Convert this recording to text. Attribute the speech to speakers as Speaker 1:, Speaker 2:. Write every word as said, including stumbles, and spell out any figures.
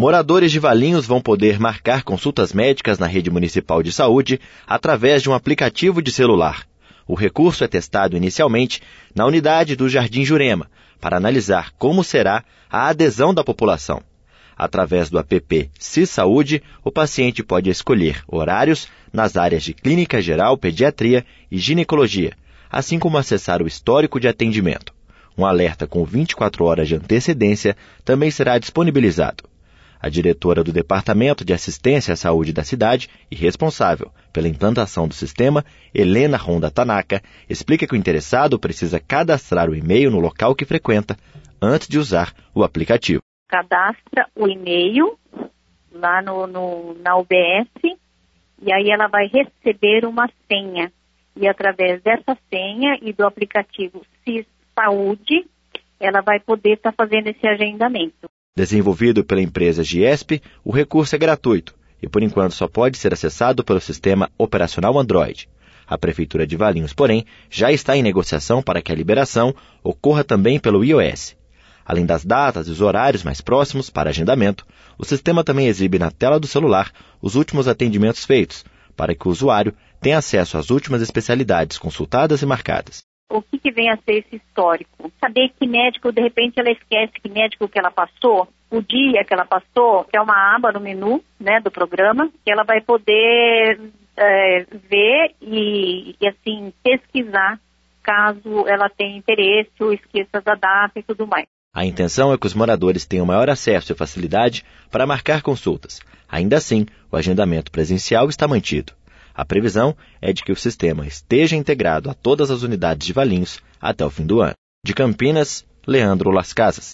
Speaker 1: Moradores de Valinhos vão poder marcar consultas médicas na rede municipal de saúde através de um aplicativo de celular. O recurso é testado inicialmente na unidade do Jardim Jurema, para analisar como será a adesão da população. Através do app C Saúde, o paciente pode escolher horários nas áreas de clínica geral, pediatria e ginecologia, assim como acessar o histórico de atendimento. Um alerta com vinte e quatro horas de antecedência também será disponibilizado. A diretora do Departamento de Assistência à Saúde da cidade e responsável pela implantação do sistema, Helena Honda Tanaka, explica que o interessado precisa cadastrar o e-mail no local que frequenta antes de usar o aplicativo.
Speaker 2: Cadastra o e-mail lá no, no, na U B S e aí ela vai receber uma senha. E através dessa senha e do aplicativo C I S Saúde, ela vai poder estar tá fazendo esse agendamento.
Speaker 1: Desenvolvido pela empresa Giesp, o recurso é gratuito e, por enquanto, só pode ser acessado pelo sistema operacional Android. A Prefeitura de Valinhos, porém, já está em negociação para que a liberação ocorra também pelo iOS. Além das datas e os horários mais próximos para agendamento, o sistema também exibe na tela do celular os últimos atendimentos feitos, para que o usuário tenha acesso às últimas especialidades consultadas e marcadas.
Speaker 2: O que, que vem a ser esse histórico? Saber que médico, de repente, ela esquece que médico que ela passou, o dia que ela passou, que é uma aba no menu, né, do programa, que ela vai poder é, ver e, e, assim, pesquisar caso ela tenha interesse ou esqueça da data e tudo mais.
Speaker 1: A intenção é que os moradores tenham maior acesso e facilidade para marcar consultas. Ainda assim, o agendamento presencial está mantido. A previsão é de que o sistema esteja integrado a todas as unidades de Valinhos até o fim do ano. De Campinas, Leandro Las Casas.